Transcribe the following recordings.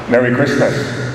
Merry Christmas.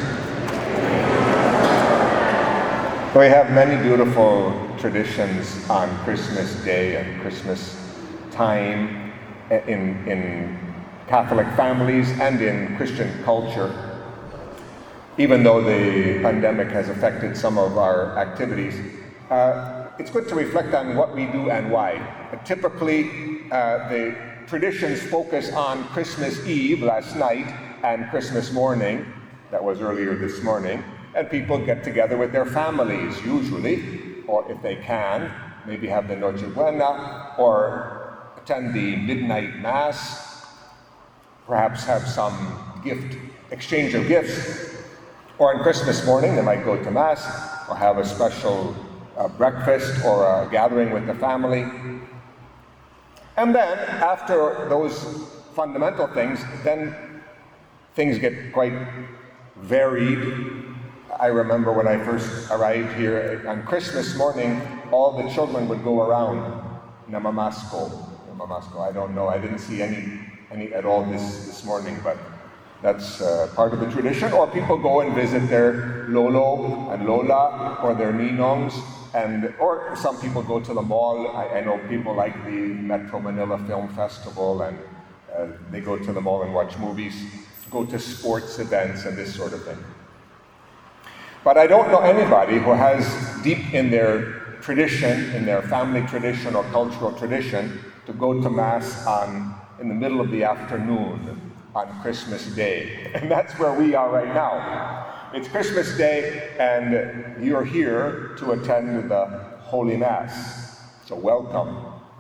We have many beautiful traditions on Christmas Day and Christmas time in Catholic families and in Christian culture. Even though the pandemic has affected some of our activities, it's good to reflect on what we do and why. Typically, the traditions focus on Christmas Eve last night and Christmas morning, that was earlier this morning, and people get together with their families usually, or if they can, maybe have the Noche Buena, or attend the midnight mass, perhaps have some exchange of gifts, or on Christmas morning they might go to mass, or have a special breakfast or a gathering with the family. And then, after those fundamental things, then things get quite varied. I remember when I first arrived here on Christmas morning, all the children would go around Namamasko. I don't know, I didn't see any at all this morning, but that's part of the tradition. Or people go and visit their Lolo and Lola or their Ninongs, or some people go to the mall. I know people like the Metro Manila Film Festival, and they go to the mall and watch movies, go to sports events and this sort of thing. But I don't know anybody who has deep in their tradition, in their family tradition or cultural tradition, to go to Mass in the middle of the afternoon on Christmas Day. And that's where we are right now. It's Christmas Day, and you're here to attend the Holy Mass. So welcome.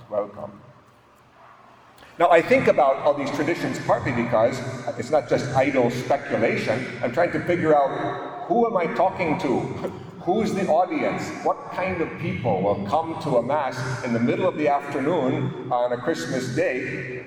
Now, I think about all these traditions partly because it's not just idle speculation. I'm trying to figure out, who am I talking to? Who's the audience? What kind of people will come to a Mass in the middle of the afternoon on a Christmas day?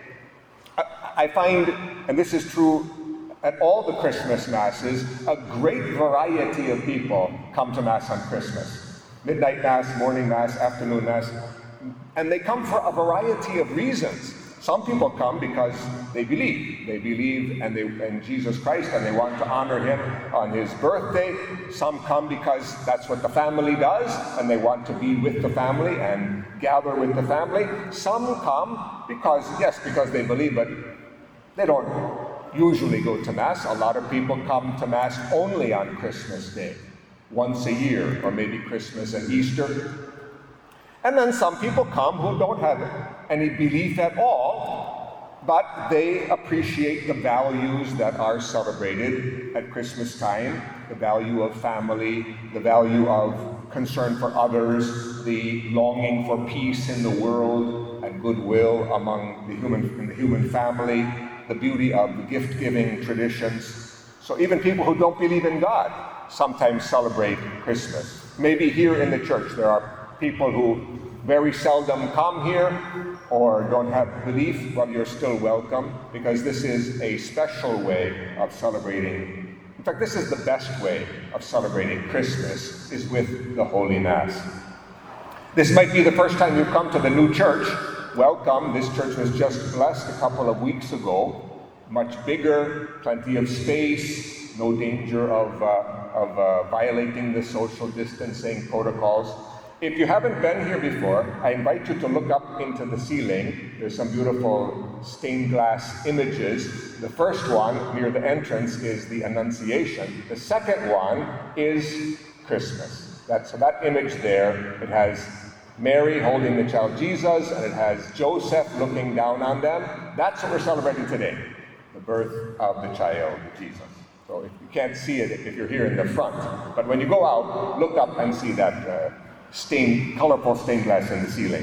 I find, and this is true at all the Christmas Masses, a great variety of people come to Mass on Christmas. Midnight Mass, morning Mass, afternoon Mass. And they come for a variety of reasons. Some people come because they believe. They believe in Jesus Christ and they want to honor Him on His birthday. Some come because that's what the family does and they want to be with the family and gather with the family. Some come because they believe, but they don't usually go to Mass. A lot of people come to Mass only on Christmas Day, once a year, or maybe Christmas and Easter. And then some people come who don't have any belief at all, but they appreciate the values that are celebrated at Christmas time, the value of family, the value of concern for others, the longing for peace in the world and goodwill among the human family, the beauty of the gift-giving traditions. So even people who don't believe in God sometimes celebrate Christmas. Maybe here in the church there are people who very seldom come here or don't have belief, but you're still welcome, because this is a special way of celebrating. In fact, this is the best way of celebrating Christmas, is with the Holy Mass. This might be the first time you've come to the new church. Welcome. This church was just blessed a couple of weeks ago. Much bigger, plenty of space, no danger of violating the social distancing protocols. If you haven't been here before, I invite you to look up into the ceiling. There's some beautiful stained glass images. The first one, near the entrance, is the Annunciation. The second one is Christmas. So that image there, it has Mary holding the child Jesus, and it has Joseph looking down on them. That's what we're celebrating today, the birth of the child Jesus. So if you can't see it if you're here in the front, but when you go out, look up and see that colorful stained glass in the ceiling.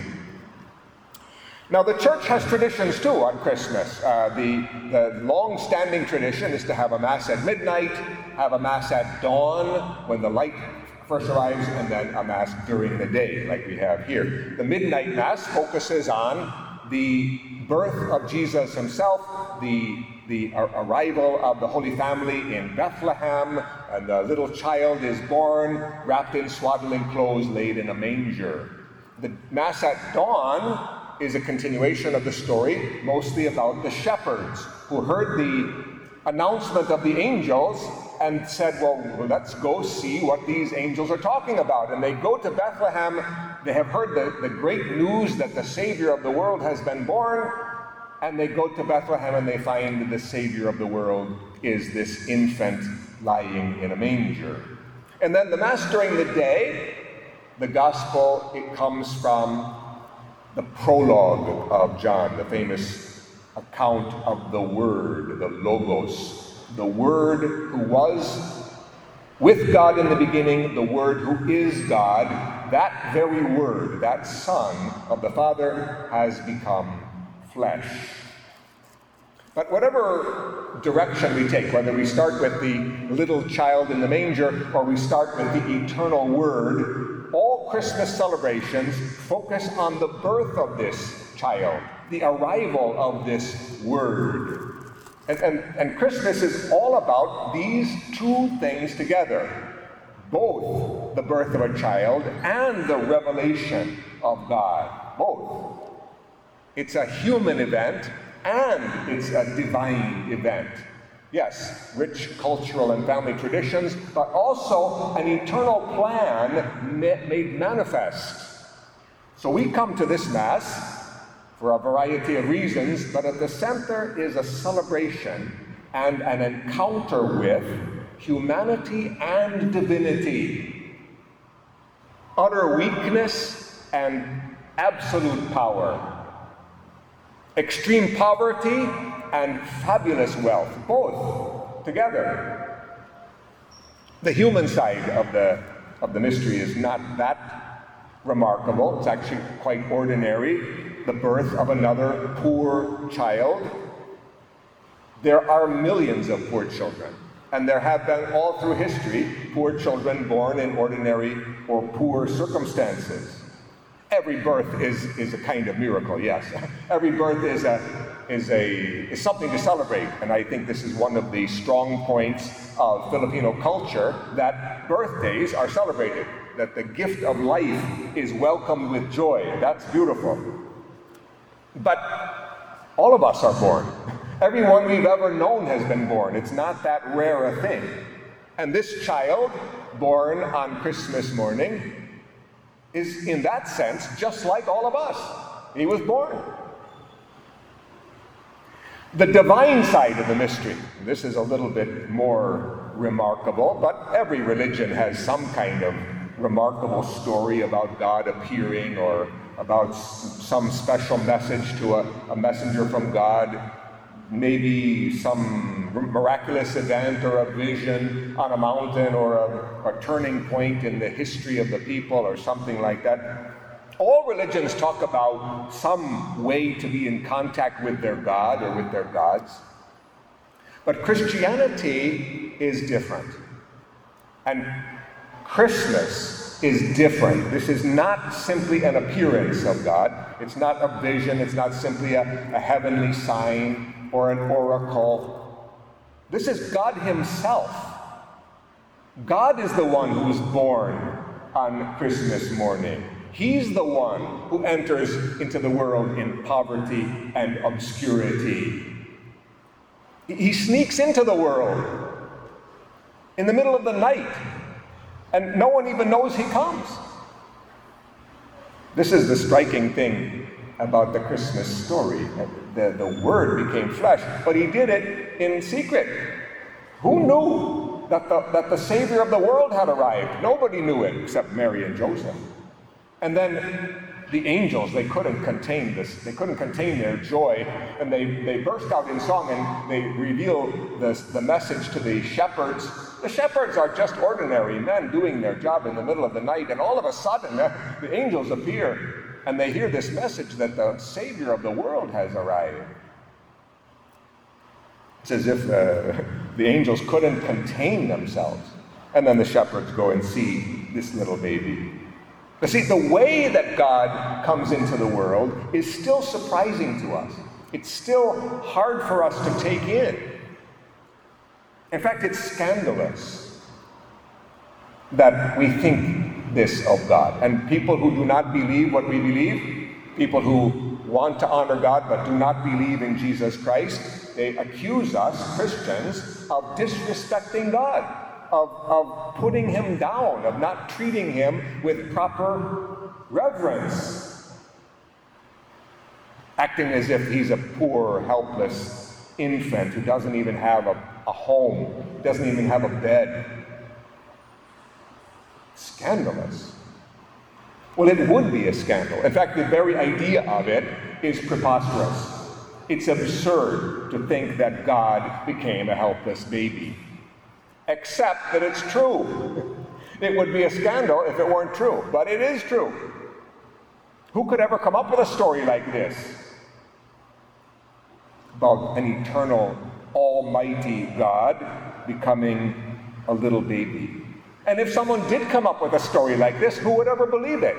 Now, the church has traditions too on Christmas. The long-standing tradition is to have a Mass at midnight, have a Mass at dawn when the light first arrives, and then a Mass during the day, like we have here. The midnight Mass focuses on the birth of Jesus Himself, the arrival of the Holy Family in Bethlehem, and the little child is born, wrapped in swaddling clothes, laid in a manger. The Mass at dawn is a continuation of the story, mostly about the shepherds who heard announcement of the angels and said, well, let's go see what these angels are talking about. And they go to Bethlehem. They have heard the great news that the Savior of the world has been born. And they go to Bethlehem and they find that the Savior of the world is this infant lying in a manger. And then the Mass during the day, the Gospel, it comes from the prologue of John, the famous account of the Word, the Logos, the Word who was with God in the beginning, the Word who is God. That very Word, that Son of the Father, has become flesh. But whatever direction we take, whether we start with the little child in the manger or we start with the eternal Word, all Christmas celebrations focus on the birth of this child, the arrival of this Word. And Christmas is all about these two things together, both the birth of a child and the revelation of God, both. It's a human event and it's a divine event. Yes, rich cultural and family traditions, but also an eternal plan made manifest. So we come to this Mass for a variety of reasons, but at the center is a celebration and an encounter with humanity and divinity, utter weakness and absolute power, extreme poverty and fabulous wealth, both together. The human side of the mystery is not that remarkable. It's actually quite ordinary. The birth of another poor child. There are millions of poor children, and there have been all through history poor children born in ordinary or poor circumstances. Every birth is a kind of miracle, yes. Every birth is something to celebrate, and I think this is one of the strong points of Filipino culture, that birthdays are celebrated, that the gift of life is welcomed with joy. That's beautiful. But all of us are born. Everyone we've ever known has been born. It's not that rare a thing. And this child, born on Christmas morning, is in that sense just like all of us. He was born. The divine side of the mystery, this is a little bit more remarkable, but every religion has some kind of remarkable story about God appearing or about some special message to a messenger from God, maybe some miraculous event or a vision on a mountain or a turning point in the history of the people or something like that. All religions talk about some way to be in contact with their God or with their gods. But Christianity is different. And Christmas is different. This is not simply an appearance of God. It's not a vision. It's not simply a heavenly sign or an oracle. This is God Himself. God is the one who's born on Christmas morning. He's the one who enters into the world in poverty and obscurity. He sneaks into the world in the middle of the night, and no one even knows He comes. This is the striking thing about the Christmas story. The Word became flesh, but He did it in secret. Who knew that the Savior of the world had arrived? Nobody knew it except Mary and Joseph. And then the angels, they couldn't contain this. They couldn't contain their joy, and they burst out in song, and they reveal the message to the shepherds. The shepherds are just ordinary men doing their job in the middle of the night, and all of a sudden the angels appear, and they hear this message that the Savior of the world has arrived. It's as if the angels couldn't contain themselves. And then the shepherds go and see this little baby. But see, the way that God comes into the world is still surprising to us. It's still hard for us to take in. In fact, it's scandalous that we think this of God. And people who do not believe what we believe, people who want to honor God but do not believe in Jesus Christ, They accuse us, Christians, of disrespecting God, of putting him down, of not treating him with proper reverence, acting as if he's a poor, helpless infant who doesn't even have a home, doesn't even have a bed. Scandalous. Well, it would be a scandal. In fact, the very idea of it is preposterous. It's absurd to think that God became a helpless baby. Except that it's true. It would be a scandal if it weren't true, but it is true. Who could ever come up with a story like this? About an eternal, almighty God becoming a little baby. And if someone did come up with a story like this, who would ever believe it?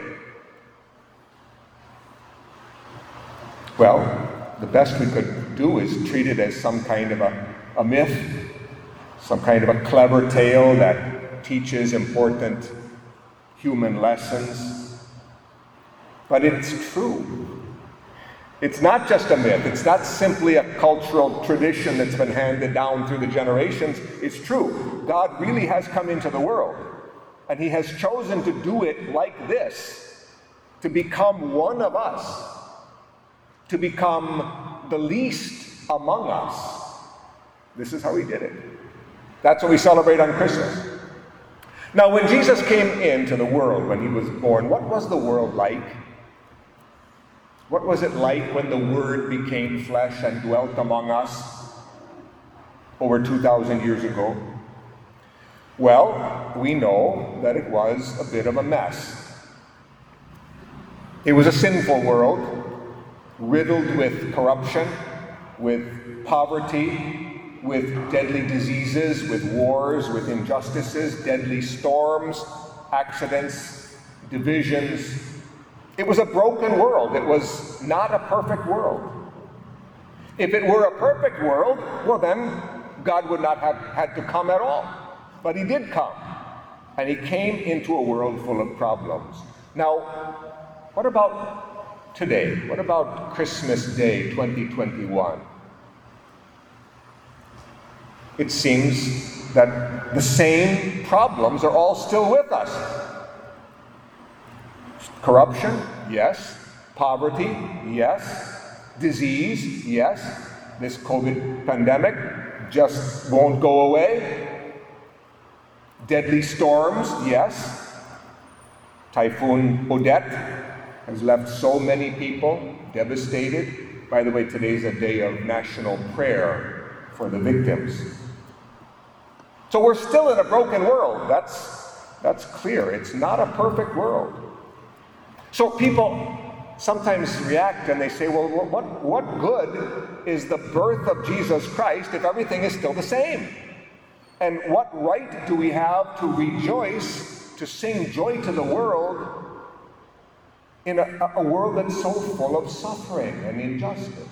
Well, the best we could do is treat it as some kind of a myth, some kind of a clever tale that teaches important human lessons. But it's true. It's not just a myth. It's not simply a cultural tradition that's been handed down through the generations. It's true. God really has come into the world, and he has chosen to do it like this, to become one of us, to become the least among us. This is how he did it. That's what we celebrate on Christmas. Now, when Jesus came into the world, when he was born, what was the world like? What was it like when the Word became flesh and dwelt among us over 2,000 years ago? Well, we know that it was a bit of a mess. It was a sinful world, riddled with corruption, with poverty, with deadly diseases, with wars, with injustices, deadly storms, accidents, divisions. It was a broken world. It was not a perfect world. If it were a perfect world, well then, God would not have had to come at all. But he did come. And he came into a world full of problems. Now, what about today? What about Christmas Day 2021? It seems that the same problems are all still with us. Corruption, yes. Poverty, yes. Disease, yes. This COVID pandemic just won't go away. Deadly storms, yes. Typhoon Odette has left so many people devastated. By the way, today's a day of national prayer for the victims. So we're still in a broken world. That's clear. It's not a perfect world. So people sometimes react and they say, well, what good is the birth of Jesus Christ if everything is still the same? And what right do we have to rejoice, to sing joy to the world in a world that's so full of suffering and injustice?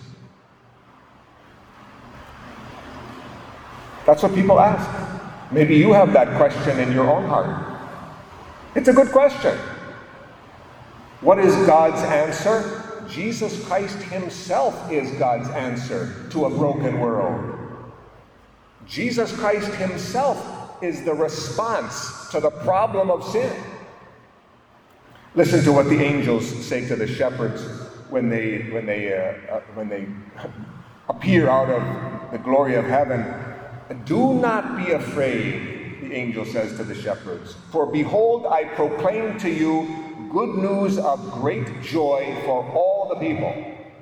That's what people ask. Maybe you have that question in your own heart. It's a good question. What is God's answer? Jesus Christ himself is God's answer to a broken world. Jesus Christ himself is the response to the problem of sin. Listen to what the angels say to the shepherds when they appear out of the glory of heaven. Do not be afraid, the angel says to the shepherds, for behold, I proclaim to you good news of great joy for all the people.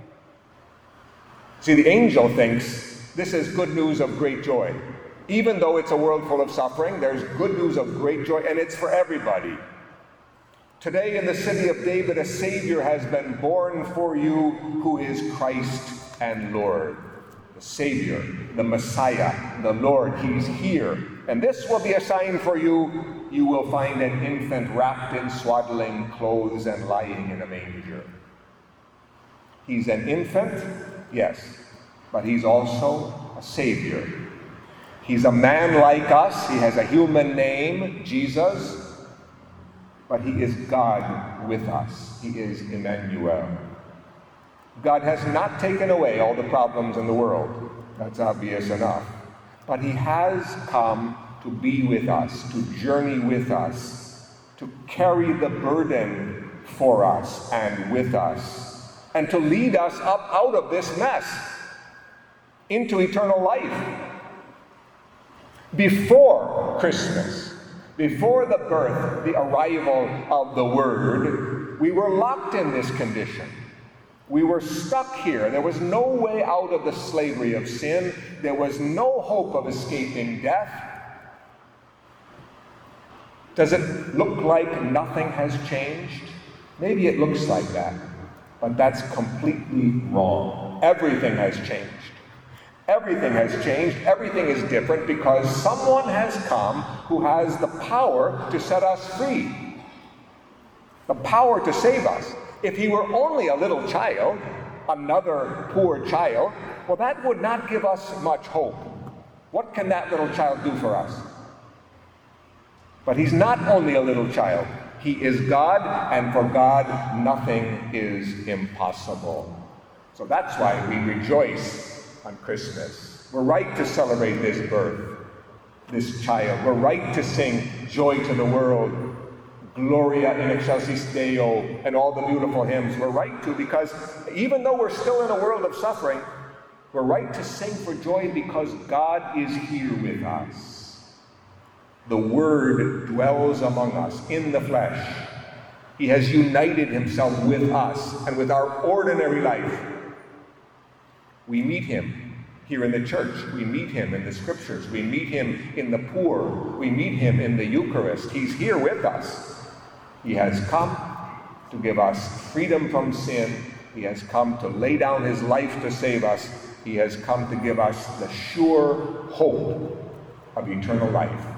See, the angel thinks this is good news of great joy. Even though it's a world full of suffering, there's good news of great joy, and it's for everybody. Today in the city of David, a Savior has been born for you, who is Christ and Lord. The Savior, the Messiah, the Lord, he's here. And this will be a sign for you. You will find an infant wrapped in swaddling clothes and lying in a manger. He's an infant, yes, but he's also a Savior. He's a man like us. He has a human name, Jesus, but he is God with us. He is Emmanuel. God has not taken away all the problems in the world. That's obvious enough. But he has come to be with us, to journey with us, to carry the burden for us and with us, and to lead us up out of this mess into eternal life. Before Christmas, before the birth, the arrival of the Word, we were locked in this condition. We were stuck here. There was no way out of the slavery of sin. There was no hope of escaping death. Does it look like nothing has changed? Maybe it looks like that, but that's completely wrong. Everything has changed. Everything has changed. Everything is different because someone has come who has the power to set us free, the power to save us. If he were only a little child, another poor child, well, that would not give us much hope. What can that little child do for us? But he's not only a little child. He is God, and for God, nothing is impossible. So that's why we rejoice on Christmas. We're right to celebrate this birth, this child. We're right to sing Joy to the World, Gloria in excelsis Deo, and all the beautiful hymns. We're right to, because even though we're still in a world of suffering, we're right to sing for joy because God is here with us. The Word dwells among us in the flesh. He has united himself with us and with our ordinary life. We meet him here in the church. We meet him in the scriptures. We meet him in the poor. We meet him in the Eucharist. He's here with us. He has come to give us freedom from sin. He has come to lay down his life to save us. He has come to give us the sure hope of eternal life.